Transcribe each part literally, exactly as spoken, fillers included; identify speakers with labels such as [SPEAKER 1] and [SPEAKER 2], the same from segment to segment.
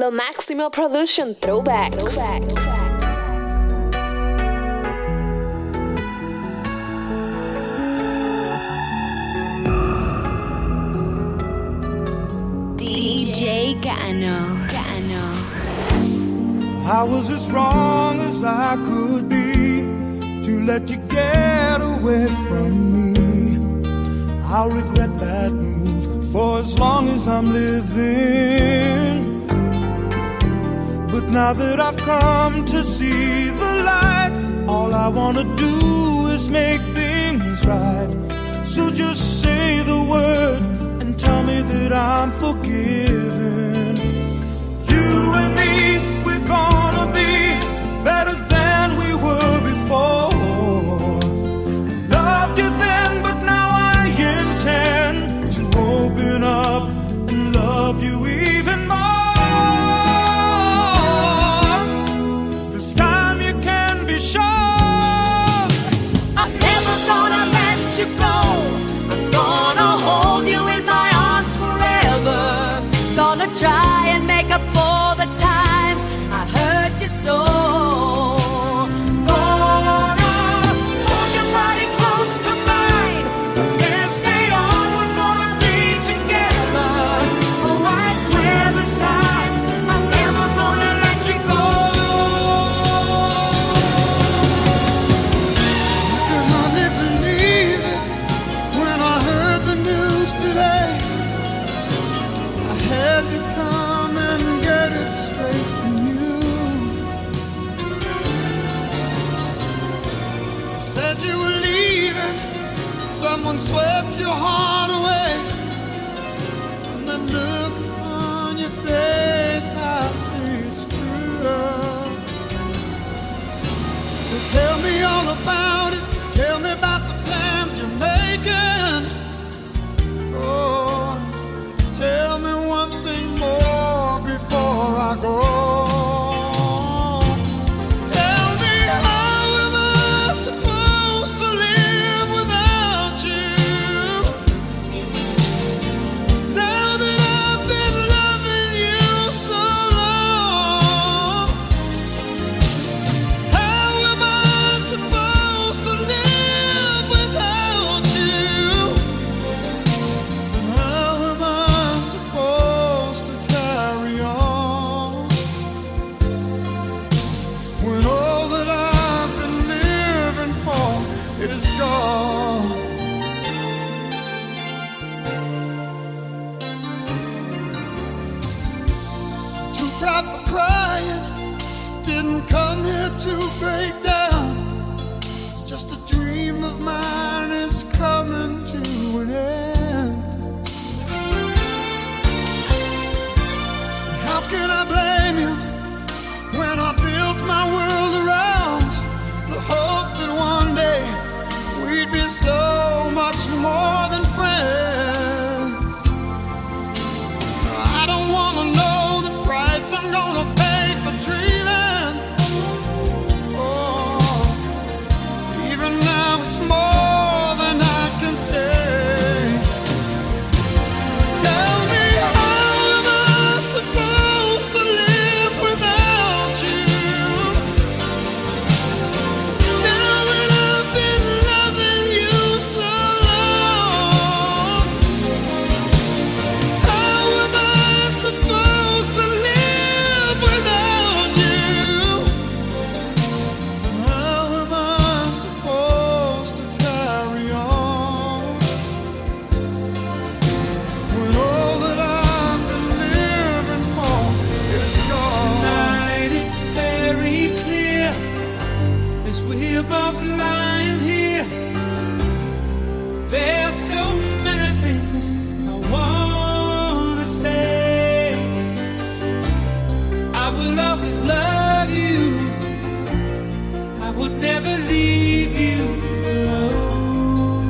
[SPEAKER 1] The Maximo Production Throwback. Throwback.
[SPEAKER 2] D J Gano. Gano.
[SPEAKER 3] I was as wrong as I could be to let you get away from me. I'll regret that move for as long as I'm living. But now that I've come to see the light, all I wanna do is make things right. So just say the word and tell me that I'm forgiven. You and me, we're gonna be better than we were before. Loved you then, but now I intend to open up and love you even more. This time you can be sure
[SPEAKER 4] I'm never gonna let you go. I'm gonna hold you in my arms forever. Gonna try and make up for the times I hurt you so. Gonna hold your body close to mine. From this day on, we're gonna be together. Oh, I swear this time I'm never gonna let you go.
[SPEAKER 5] I could hardly believe it when I heard the news today. I had to come and get it straight from you. You said you were leaving, someone swept your heart away. From the look on your face, I see it's true. So tell me all about it. Tell me about the plans you're making. Oh, tell me one thing more before I go. Tell me, how am I supposed to live without you? Now that I've been loving you so long, how am I supposed to live without you? And how am I supposed to carry on when all that I've been living for is gone? Too proud for crying, didn't come here to break down. It's just a dream of mine is coming to an end. How can I blame you when I built my world around the hope that one day we'd be so much more than friends? I don't wanna know the price I'm gonna pay for dreaming. Oh, even now it's more than I can take. Tell me, how am I supposed to live without you? Now that I've been loving you so long, how am I supposed to live without you? And how am I supposed to carry on when all that I've been living for is gone?
[SPEAKER 3] Tonight it's very clear as we're both lying here. There's so many things I wanna say. I will always love you. I would never leave you alone.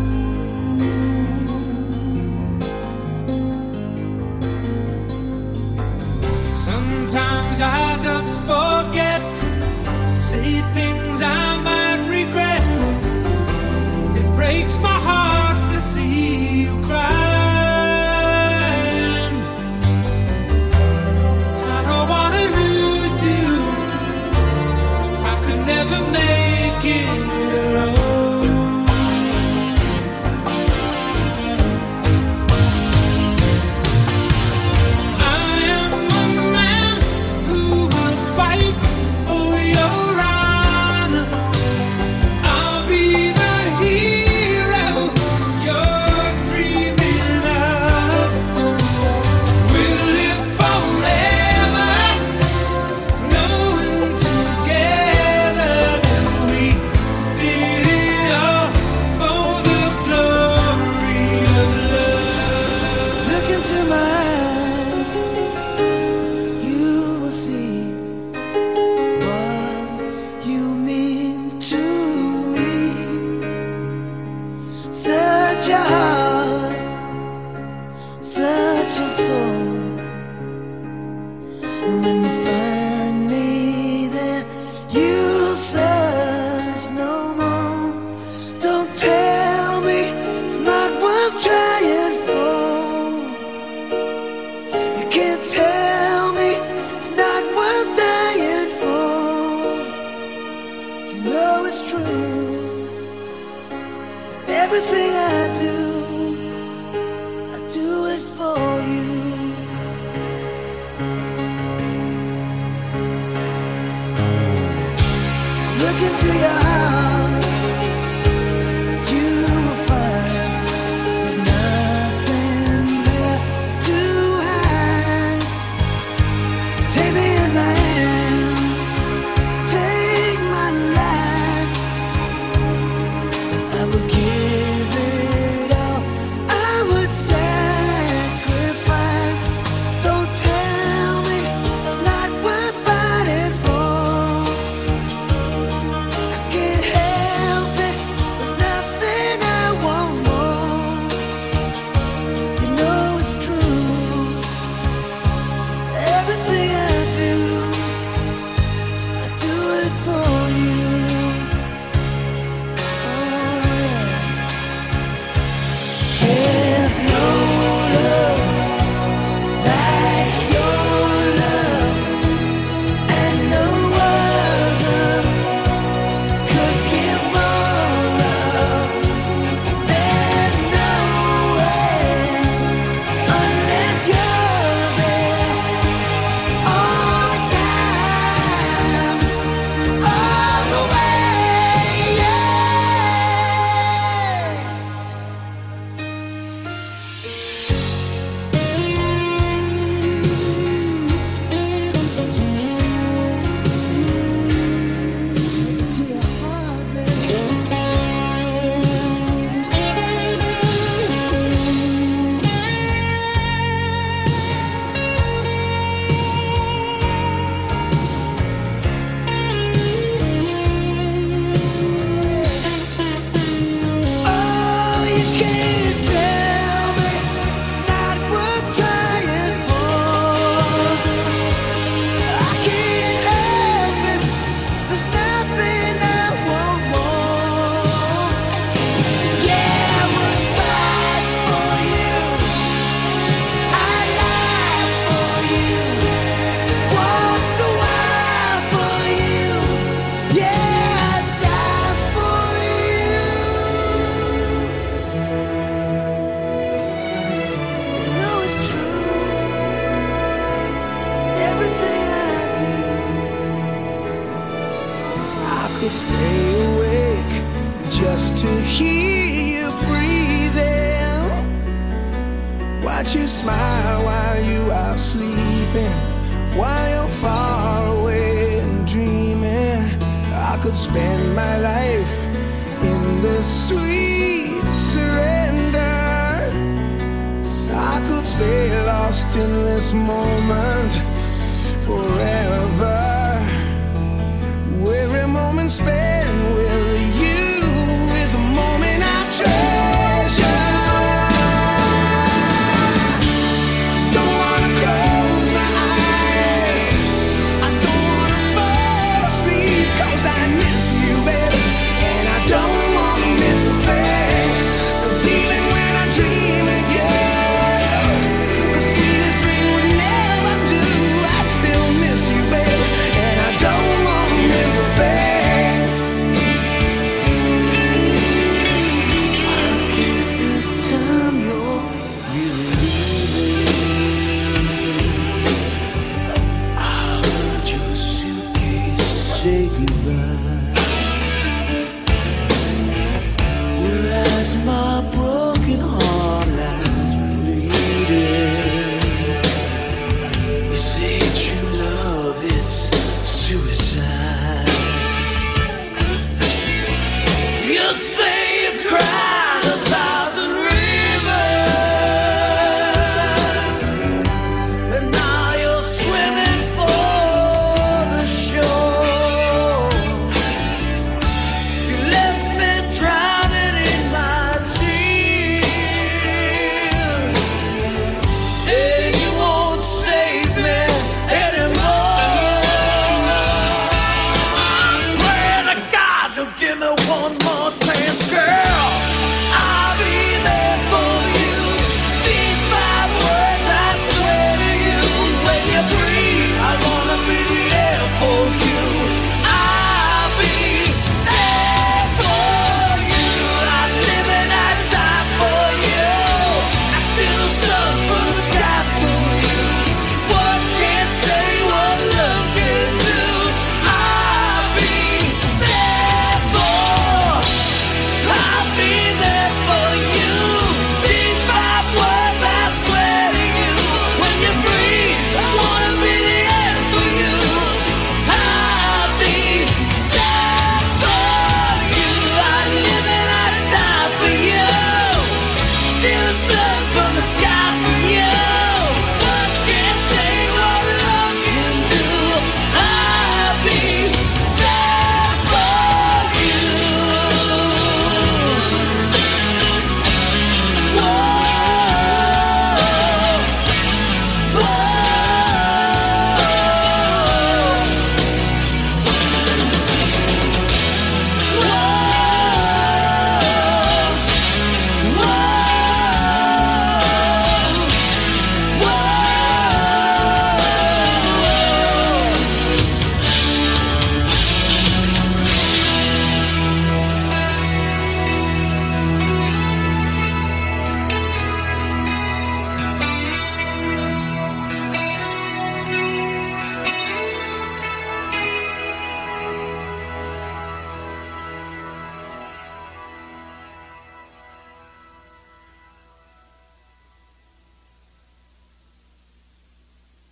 [SPEAKER 3] Sometimes I just forget, say things I might regret. It breaks my heart to see you crying. I don't wanna
[SPEAKER 5] When you find me there, you search no more. Don't tell me it's not worth trying for. You can't tell me it's not worth dying for. You know it's true. Everything I do, I do it for you. Look into your heart, you will find there's nothing there to hide. Take me as I am, take my life. I would give it all, I would sacrifice. Don't tell me it's not worth fighting for. I can't help it, there's nothing I want more. You know it's true. Everything I do, I do it for you. Oh, yeah. There's no love like your love, and no other could give more love. There's no way unless you're there all the time, all the way, yeah. To your heart, baby. Oh, you can't tell me it's not worth trying for. I can't help it, there's nothing I want more. Yeah, I would fight for you, I lie for you, walk the wire for you. Yeah, I'd die for you. You know it's true. Everything I do,
[SPEAKER 3] I could stay awake just to hear you breathing. Watch you smile while you are sleeping, while you're far away and dreaming. I could spend my life in this sweet surrender. I could stay lost in this moment